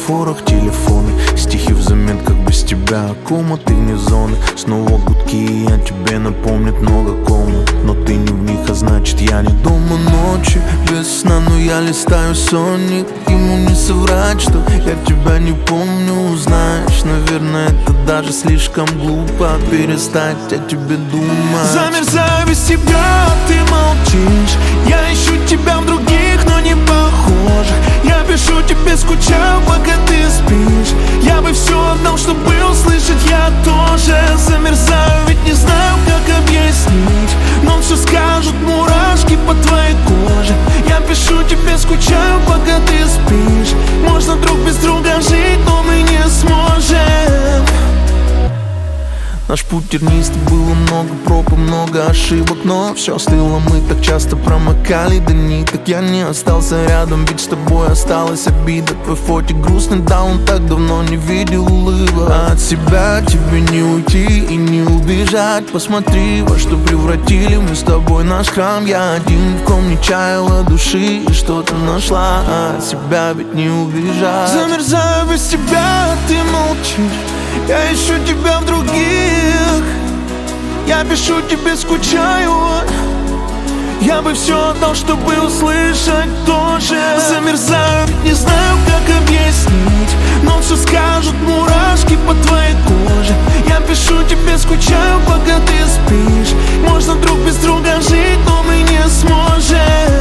светофорах телефоны, стихи в заметках, без тебя кома, ты вне зоны. Снова гудки, о тебе напомнит много кому, но ты не в них, а значит я не дома. Ночи без сна, но я листаю сонник. Ему не соврать, что я тебя не помню. Знаешь, наверное, это даже слишком глупо перестать о тебе думать. Замерзаю без тебя, ты молчишь. Я ищу тебя в других, но не похожих. Я пишу тебе, скучаю, пока ты спишь. Я бы все отдал, чтобы услышать я тоже. Замерзаю, ведь не знаю, как объяснить, но все скажут мурашки по твоей коже. Я пишу тебе, скучаю, пока ты спишь. Можно друг без друга жить, но мы не сможем. Наш путь тернистый, было много проб и много ошибок, но все остыло, мы так часто промокали до ниток. Я не остался рядом, ведь с тобой осталась обида. Твой фотик грустный, да, он так давно не видел улыбок. А от себя тебе не уйти и не убежать. Посмотри, во что превратили мы с тобой наш храм. Я один, в ком не чаяла души и что-то нашла. А от себя ведь не убежать. Замерзаю без тебя, ты молчишь. Я ищу тебя в других. Я пишу тебе, скучаю. Я бы все отдал, чтобы услышать тоже. Замерзаю, не знаю, как объяснить, но все скажут мурашки по твоей коже. Я пишу тебе, скучаю, пока ты спишь. Можно друг без друга жить, но мы не сможем.